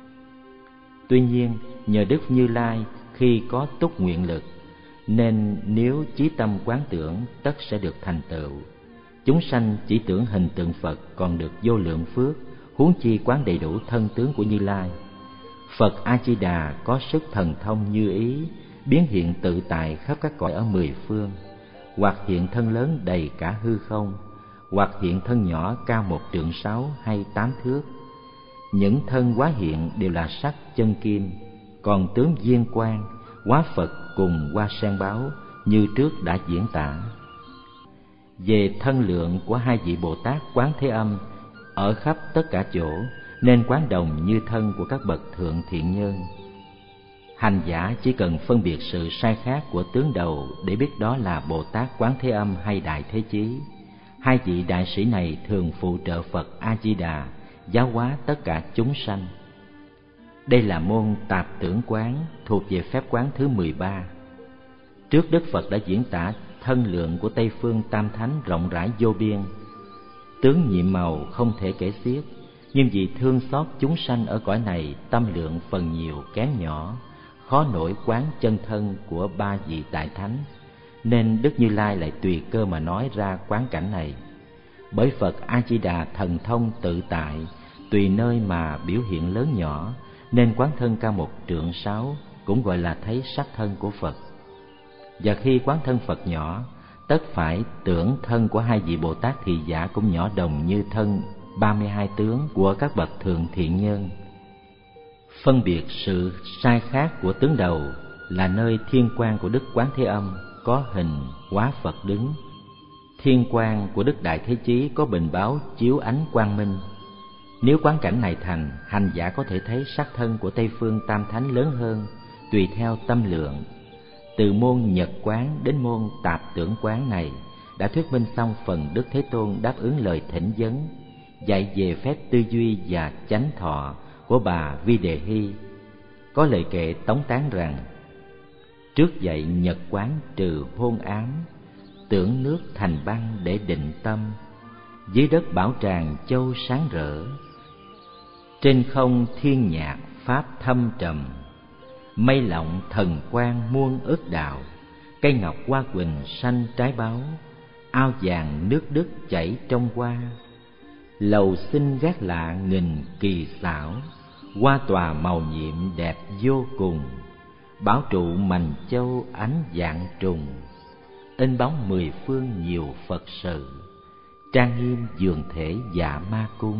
Tuy nhiên, nhờ Đức Như Lai khi có túc nguyện lực, nên nếu chí tâm quán tưởng tất sẽ được thành tựu. Chúng sanh chỉ tưởng hình tượng Phật còn được vô lượng phước, huống chi quán đầy đủ thân tướng của Như Lai. Phật A Di Đà có sức thần thông như ý, biến hiện tự tại khắp các cõi ở mười phương, hoặc hiện thân lớn đầy cả hư không, hoặc hiện thân nhỏ cao một trượng sáu hay tám thước. Những thân hóa hiện đều là sắc chân kim, còn tướng viên quang, hóa Phật cùng hoa sen báo như trước đã diễn tả. Về thân lượng của hai vị Bồ Tát Quán Thế Âm ở khắp tất cả chỗ, nên quán đồng như thân của các bậc thượng thiện nhân. Hành giả chỉ cần phân biệt sự sai khác của tướng đầu để biết đó là Bồ Tát Quán Thế Âm hay Đại Thế Chí. Hai vị đại sĩ này thường phụ trợ Phật A Di Đà giáo hóa tất cả chúng sanh. Đây là môn tạp tưởng quán thuộc về phép quán thứ mười ba. Trước Đức Phật đã diễn tả thân lượng của Tây phương Tam Thánh rộng rãi vô biên, tướng nhiệm màu không thể kể xiết. Nhưng vì thương xót chúng sanh ở cõi này, tâm lượng phần nhiều kém nhỏ, khó nổi quán chân thân của ba vị đại thánh, nên Đức Như Lai lại tùy cơ mà nói ra quán cảnh này. Bởi Phật A Di Đà thần thông tự tại, tùy nơi mà biểu hiện lớn nhỏ, nên quán thân cao một trượng sáu cũng gọi là thấy sắc thân của Phật. Và khi quán thân Phật nhỏ, tất phải tưởng thân của hai vị Bồ Tát Thị Giả cũng nhỏ đồng như thân ba mươi hai tướng của các bậc thượng thiện nhân. Phân biệt sự sai khác của tướng đầu là nơi thiên quang của Đức Quán Thế Âm có hình hóa Phật đứng, thiên quang của Đức Đại Thế Chí có bình báo chiếu ánh quang minh. Nếu quán cảnh này thành, hành giả có thể thấy sắc thân của Tây phương Tam Thánh lớn hơn, tùy theo tâm lượng. Từ môn Nhật quán đến môn tạp tưởng quán này đã thuyết minh xong phần Đức Thế Tôn đáp ứng lời thỉnh vấn, dạy về phép tư duy và chánh thọ của bà Vi Đề Hy. Có lời kệ tống tán rằng: trước dạy Nhật quán trừ hôn ám, tưởng nước thành băng để định tâm, dưới đất bảo tràng châu sáng rỡ, trên không thiên nhạc pháp thâm trầm, mây lọng thần quang muôn ức đạo, cây ngọc hoa quỳnh xanh trái báo, ao vàng nước Đức chảy trong hoa, lầu xinh gác lạ nghìn kỳ xảo, hoa tòa màu nhiệm đẹp vô cùng, bảo trụ mành châu ánh vạn trùng, in bóng mười phương nhiều Phật sự, trang nghiêm dường thể dạ ma cung,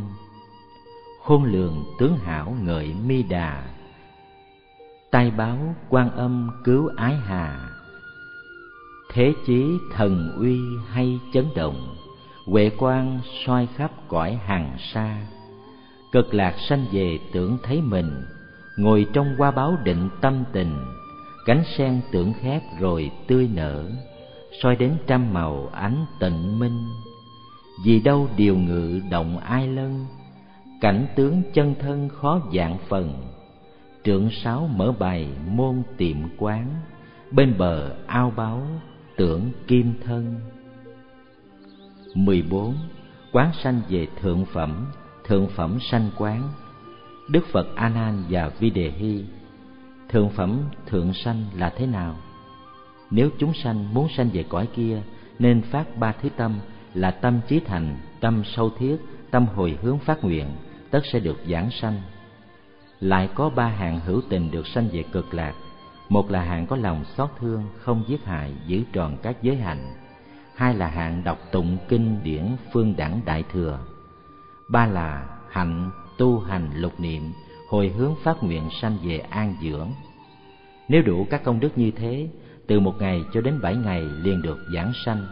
khôn lường tướng hảo ngợi mi đà, tai báo Quan Âm cứu ái hà, thế chí thần uy hay chấn động, huệ quang soi khắp cõi hàng xa, Cực lạc sanh về tưởng thấy mình, ngồi trong hoa báo định tâm tình. Cánh sen tưởng khép rồi tươi nở, soi đến trăm màu ánh tịnh minh. Vì đâu điều ngự động ai lân, cảnh tướng chân thân khó vạn phần. Trượng sáu mở bày môn tiệm quán, bên bờ ao báo tưởng kim thân. Mười bốn. Quán sanh về thượng phẩm, thượng phẩm sanh quán. Đức Phật A Nan và Vi Đề Hy: thượng phẩm thượng sanh là thế nào? Nếu chúng sanh muốn sanh về cõi kia, nên phát ba thứ tâm là tâm chí thành, tâm sâu thiết, tâm hồi hướng phát nguyện, tất sẽ được giảng sanh. Lại có ba hạng hữu tình được sanh về cực lạc. Một là hạng có lòng xót thương, không giết hại, giữ tròn các giới hạnh. Hai là hạng đọc tụng kinh điển phương đẳng đại thừa. Ba là hạnh tu hành lục niệm, hồi hướng phát nguyện sanh về an dưỡng. Nếu đủ các công đức như thế, từ một ngày cho đến bảy ngày liền được giảng sanh.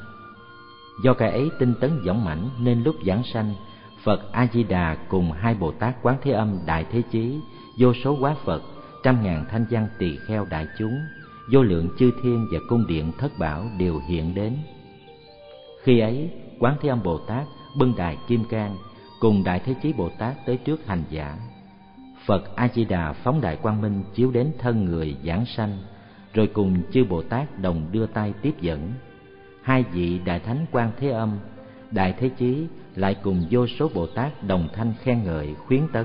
Do cái ấy tinh tấn dũng mãnh, nên lúc giảng sanh, Phật A Di Đà cùng hai Bồ Tát Quán Thế Âm Đại Thế Chí, vô số hóa Phật, trăm ngàn thanh văn tỳ kheo đại chúng, vô lượng chư thiên và cung điện thất bảo đều hiện đến. Khi ấy, Quán Thế Âm Bồ Tát bưng đài kim cang cùng Đại Thế Chí Bồ Tát tới trước hành giả. Phật A Di Đà phóng đại quang minh chiếu đến thân người giảng sanh, rồi cùng chư Bồ Tát đồng đưa tay tiếp dẫn. Hai vị Đại Thánh Quan Thế Âm, Đại Thế Chí lại cùng vô số Bồ Tát đồng thanh khen ngợi khuyến tấn.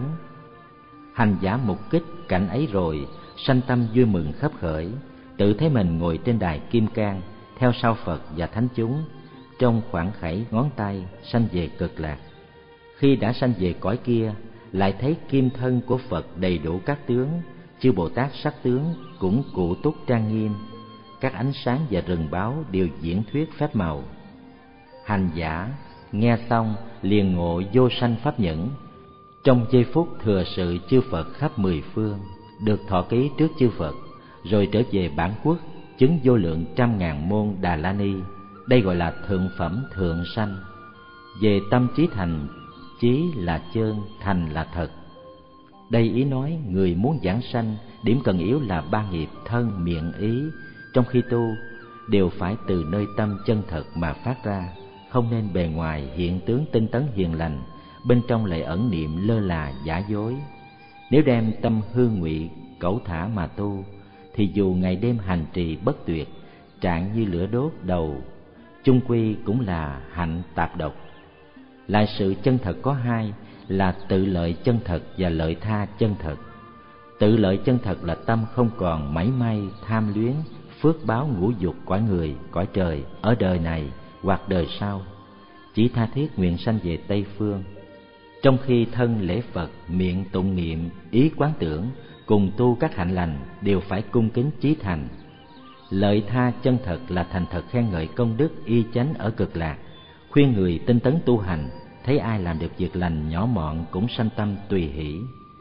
Hành giả mục kích cảnh ấy rồi, sanh tâm vui mừng khấp khởi, tự thấy mình ngồi trên đài kim cang, theo sau Phật và thánh chúng, trong khoảng khẩy ngón tay sanh về cực lạc. Khi đã sanh về cõi kia, lại thấy kim thân của Phật đầy đủ các tướng, chư Bồ Tát sắc tướng cũng cụ túc trang nghiêm, các ánh sáng và rừng báo đều diễn thuyết phép màu. Hành giả nghe xong liền ngộ vô sanh pháp nhẫn, trong giây phút thừa sự chư Phật khắp mười phương, được thọ ký trước chư Phật, rồi trở về bản quốc chứng vô lượng trăm ngàn môn Đà La Ni. Đây gọi là thượng phẩm thượng sanh. Về tâm trí thành, chí là chân, thành là thật. Đây ý nói người muốn giảng sanh, điểm cần yếu là ba nghiệp thân miệng ý, trong khi tu đều phải từ nơi tâm chân thật mà phát ra, không nên bề ngoài hiện tướng tinh tấn hiền lành, bên trong lại ẩn niệm lơ là giả dối. Nếu đem tâm hương ngụy cẩu thả mà tu, thì dù ngày đêm hành trì bất tuyệt, trạng như lửa đốt đầu, chung quy cũng là hạnh tạp độc. Lại sự chân thật có hai, là tự lợi chân thật và lợi tha chân thật. Tự lợi chân thật là tâm không còn mảy may tham luyến phước báo ngũ dục cõi người, cõi trời ở đời này hoặc đời sau, chỉ tha thiết nguyện sanh về Tây Phương. Trong khi thân lễ Phật, miệng tụng niệm, ý quán tưởng, cùng tu các hạnh lành đều phải cung kính chí thành. Lợi tha chân thật là thành thật khen ngợi công đức y chánh ở cực lạc, khuyên người tinh tấn tu hành, thấy ai làm được việc lành nhỏ mọn cũng sanh tâm tùy hỷ.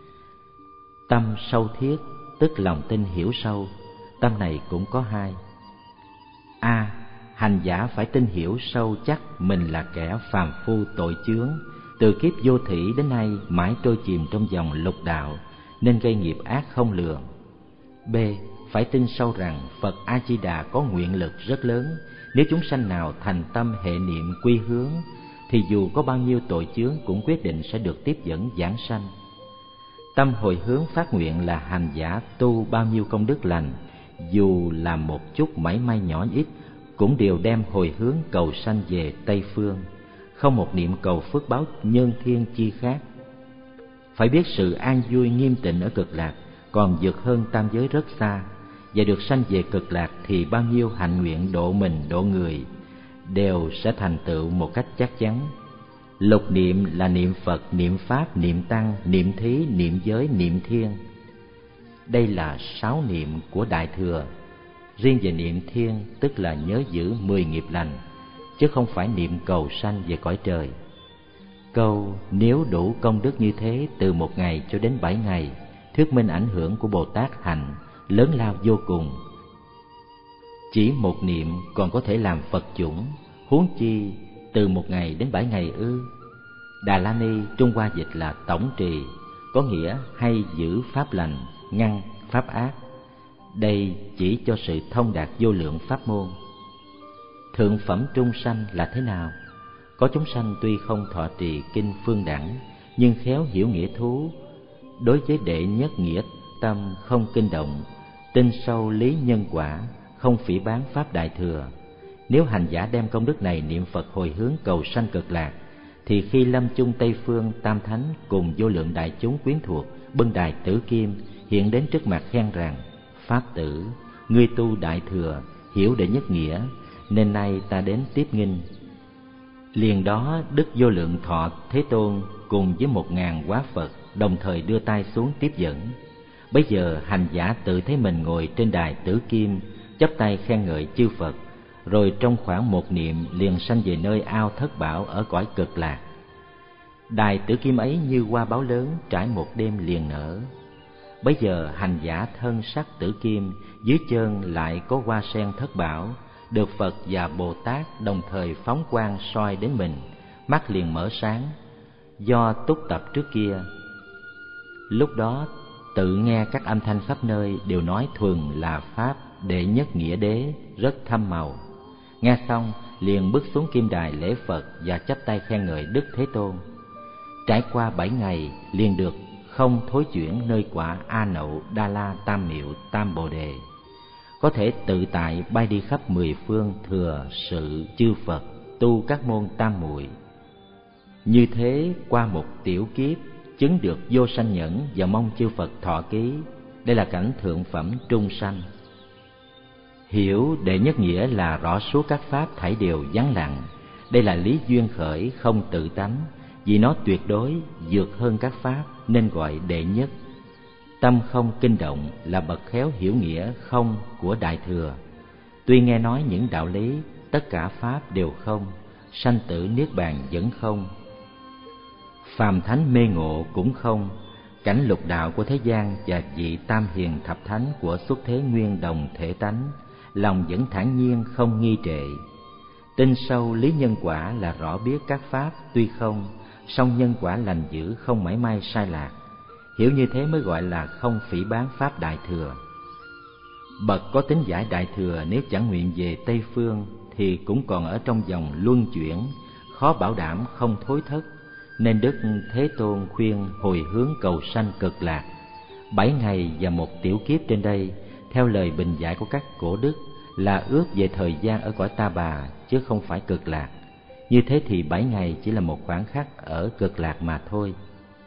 Tâm sâu thiết tức lòng tin hiểu sâu, tâm này cũng có hai. A. Hành giả phải tin hiểu sâu chắc mình là kẻ phàm phu tội chướng, từ kiếp vô thủy đến nay mãi trôi chìm trong dòng lục đạo, nên gây nghiệp ác không lường. B. Phải tin sâu rằng Phật A Di Đà có nguyện lực rất lớn, nếu chúng sanh nào thành tâm hệ niệm quy hướng, thì dù có bao nhiêu tội chướng cũng quyết định sẽ được tiếp dẫn giảng sanh. Tâm hồi hướng phát nguyện là hành giả tu bao nhiêu công đức lành, dù là một chút mảy may nhỏ ít, cũng đều đem hồi hướng cầu sanh về Tây Phương, không một niệm cầu phước báo nhân thiên chi khác. Phải biết sự an vui nghiêm tịnh ở cực lạc còn vượt hơn tam giới rất xa, và được sanh về cực lạc thì bao nhiêu hạnh nguyện độ mình độ người đều sẽ thành tựu một cách chắc chắn. Lục niệm là niệm Phật, niệm Pháp, niệm Tăng, niệm Thí, niệm Giới, niệm Thiên. Đây là sáu niệm của Đại Thừa. Riêng về niệm Thiên tức là nhớ giữ mười nghiệp lành, chứ không phải niệm cầu sanh về cõi trời. Câu nếu đủ công đức như thế từ một ngày cho đến bảy ngày, thuyết minh ảnh hưởng của Bồ Tát hạnh lớn lao vô cùng. Chỉ một niệm còn có thể làm Phật chủng, huống chi từ một ngày đến bảy ngày ư? Đà La Ni Trung Hoa dịch là tổng trì, có nghĩa hay giữ pháp lành, ngăn pháp ác. Đây chỉ cho sự thông đạt vô lượng pháp môn. Thượng phẩm trung sanh là thế nào? Có chúng sanh tuy không thọ trì kinh phương đẳng, nhưng khéo hiểu nghĩa thú, đối với đệ nhất nghĩa tâm không kinh động, tin sâu lý nhân quả, không phỉ báng pháp đại thừa. Nếu hành giả đem công đức này niệm Phật hồi hướng cầu sanh cực lạc, thì khi lâm chung Tây Phương, Tam Thánh cùng vô lượng đại chúng quyến thuộc bưng đài tử kim hiện đến trước mặt khen rằng: Pháp tử, ngươi tu đại thừa, hiểu đệ nhất nghĩa, nên nay ta đến tiếp nghinh. Liền đó Đức Vô Lượng Thọ Thế Tôn cùng với một ngàn hóa Phật đồng thời đưa tay xuống tiếp dẫn. Bấy giờ hành giả tự thấy mình ngồi trên đài tử kim, chắp tay khen ngợi chư Phật, rồi trong khoảng một niệm liền sanh về nơi ao thất bảo ở cõi cực lạc. Đài tử kim ấy như hoa báo lớn trải một đêm liền nở. Bấy giờ hành giả thân sắc tử kim, dưới chân lại có hoa sen thất bảo, được Phật và Bồ Tát đồng thời phóng quang soi đến mình, mắt liền mở sáng. Do túc tập trước kia, lúc đó tự nghe các âm thanh khắp nơi đều nói thuần là pháp đệ nhất nghĩa đế, rất thâm màu. Nghe xong liền bước xuống kim đài lễ Phật và chắp tay khen ngợi Đức Thế Tôn. Trải qua bảy ngày liền được không thối chuyển nơi quả A Nậu Đa La Tam Miệu Tam Bồ Đề, có thể tự tại bay đi khắp mười phương thừa sự chư Phật tu các môn tam muội. Như thế qua một tiểu kiếp chứng được vô sanh nhẫn và mong chư Phật thọ ký. Đây là cảnh thượng phẩm trung sanh. Hiểu đệ nhất nghĩa là rõ suốt các pháp thảy đều vắng lặng. Đây là lý duyên khởi không tự tánh, vì nó tuyệt đối vượt hơn các pháp nên gọi đệ nhất. Tâm không kinh động là bậc khéo hiểu nghĩa không của Đại Thừa. Tuy nghe nói những đạo lý, tất cả pháp đều không, sanh tử niết bàn vẫn không, phàm thánh mê ngộ cũng không, cảnh lục đạo của thế gian và vị tam hiền thập thánh của xuất thế nguyên đồng thể tánh, lòng vẫn thản nhiên không nghi trệ. Tin sâu lý nhân quả là rõ biết các pháp tuy không, song nhân quả lành dữ không mảy may sai lạc. Hiểu như thế mới gọi là không phỉ báng pháp Đại Thừa. Bậc có tính giải Đại Thừa nếu chẳng nguyện về Tây Phương thì cũng còn ở trong vòng luân chuyển, khó bảo đảm không thối thất, nên Đức Thế Tôn khuyên hồi hướng cầu sanh cực lạc. Bảy ngày và một tiểu kiếp trên đây, theo lời bình giải của các cổ đức, là ước về thời gian ở cõi Ta Bà chứ không phải cực lạc. Như thế thì bảy ngày chỉ là một khoảng khắc ở cực lạc mà thôi.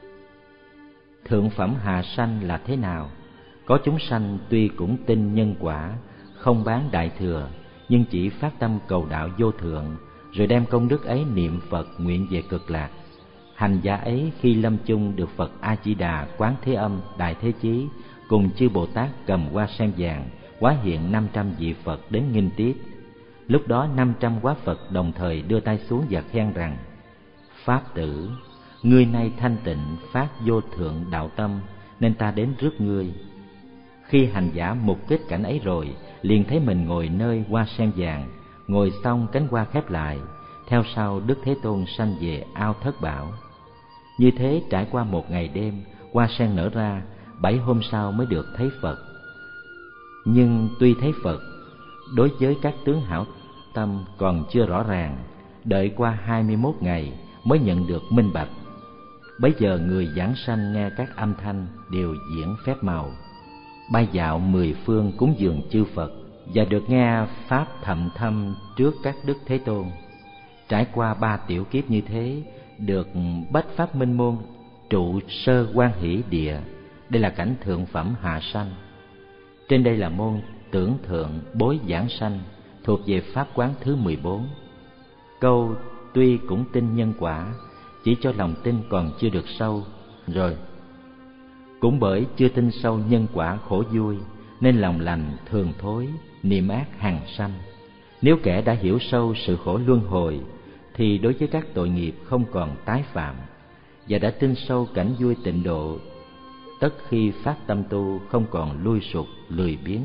Thượng phẩm hạ sanh là thế nào? Có chúng sanh tuy cũng tin nhân quả, không bán Đại Thừa, nhưng chỉ phát tâm cầu đạo vô thượng, rồi đem công đức ấy niệm Phật nguyện về cực lạc. Hành giả ấy khi lâm chung được Phật A Di Đà, Quán Thế Âm, Đại Thế Chí cùng chư Bồ Tát cầm hoa sen vàng hóa hiện năm trăm vị Phật đến nghinh tiếp. Lúc đó năm trăm hóa Phật đồng thời đưa tay xuống và khen rằng: Pháp tử, ngươi nay thanh tịnh phát vô thượng đạo tâm, nên ta đến rước ngươi. Khi hành giả mục kích cảnh ấy rồi, liền thấy mình ngồi nơi hoa sen vàng, ngồi xong cánh hoa khép lại, theo sau Đức Thế Tôn sanh về ao thất bảo. Như thế trải qua một ngày đêm, hoa sen nở ra, bảy hôm sau mới được thấy Phật. Nhưng tuy thấy Phật, đối với các tướng hảo tâm còn chưa rõ ràng, đợi qua hai mươi mốt ngày mới nhận được minh bạch. Bấy giờ người giảng sanh nghe các âm thanh đều diễn phép màu, bay dạo mười phương cúng dường chư Phật, và được nghe pháp thậm thâm trước các Đức Thế Tôn. Trải qua ba tiểu kiếp như thế, được bách pháp minh môn trụ sơ quan hỷ địa. Đây là cảnh thượng phẩm hạ sanh. Trên đây là môn tưởng thượng bối giảng sanh, thuộc về pháp quán thứ mười bốn. Câu tuy cũng tin nhân quả, chỉ cho lòng tin còn chưa được sâu. Rồi cũng bởi chưa tin sâu nhân quả khổ vui, nên lòng lành thường thối, niệm ác hằng sanh. Nếu kẻ đã hiểu sâu sự khổ luân hồi, thì đối với các tội nghiệp không còn tái phạm, và đã tin sâu cảnh vui tịnh độ, tất khi phát tâm tu không còn lui sụt lười biếng.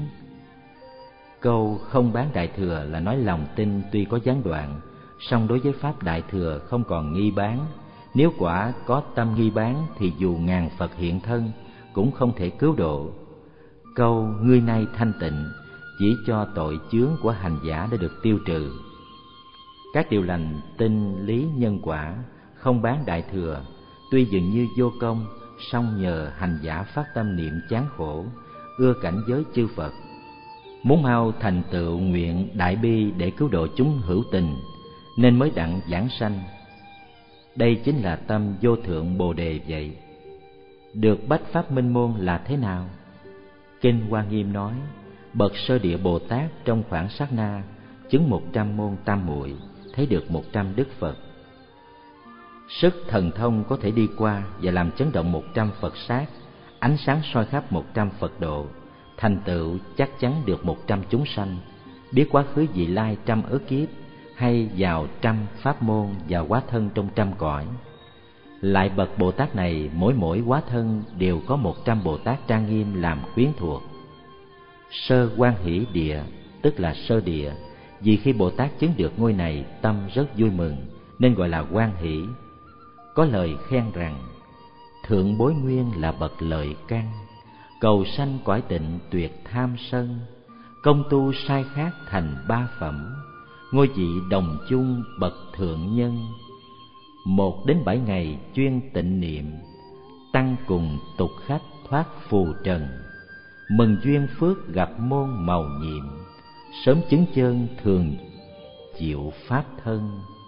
Câu không bán Đại Thừa là nói lòng tin tuy có gián đoạn, song đối với pháp Đại Thừa không còn nghi bán, Nếu quả có tâm nghi bán thì dù ngàn Phật hiện thân cũng không thể cứu độ. Câu ngươi nay thanh tịnh chỉ cho tội chướng của hành giả đã được tiêu trừ. Các điều lành tinh lý nhân quả không bán đại thừa, tuy dường như vô công, song nhờ hành giả phát tâm niệm chán khổ, ưa cảnh giới chư Phật, muốn mau thành tựu nguyện đại bi để cứu độ chúng hữu tình, nên mới đặng giảng sanh. Đây chính là tâm vô thượng Bồ Đề vậy. Được bách pháp minh môn là thế nào? Kinh Hoa Nghiêm nói, bậc sơ địa Bồ Tát trong khoảng sát na chứng một trăm môn tam muội, thấy được một trăm đức Phật. Sức thần thông có thể đi qua và làm chấn động một trăm Phật sát, ánh sáng soi khắp một trăm Phật độ, thành tựu chắc chắn được một trăm chúng sanh, biết quá khứ vị lai trăm ức kiếp, hay vào trăm pháp môn và hóa thân trong trăm cõi. Lại bậc Bồ Tát này mỗi mỗi hóa thân đều có một trăm Bồ Tát trang nghiêm làm quyến thuộc. Sơ Quan Hỷ Địa tức là sơ địa, vì khi Bồ Tát chứng được ngôi này tâm rất vui mừng nên gọi là Quan Hỷ. Có lời khen rằng thượng bối nguyên là bậc lợi căn, cầu sanh cõi tịnh tuyệt tham sân, công tu sai khác thành ba phẩm, ngôi vị đồng chung bậc thượng nhân. Một đến bảy ngày chuyên tịnh niệm, tăng cùng tục khách thoát phù trần, mừng duyên phước gặp môn màu nhiệm, sớm chứng chân thường chịu pháp thân.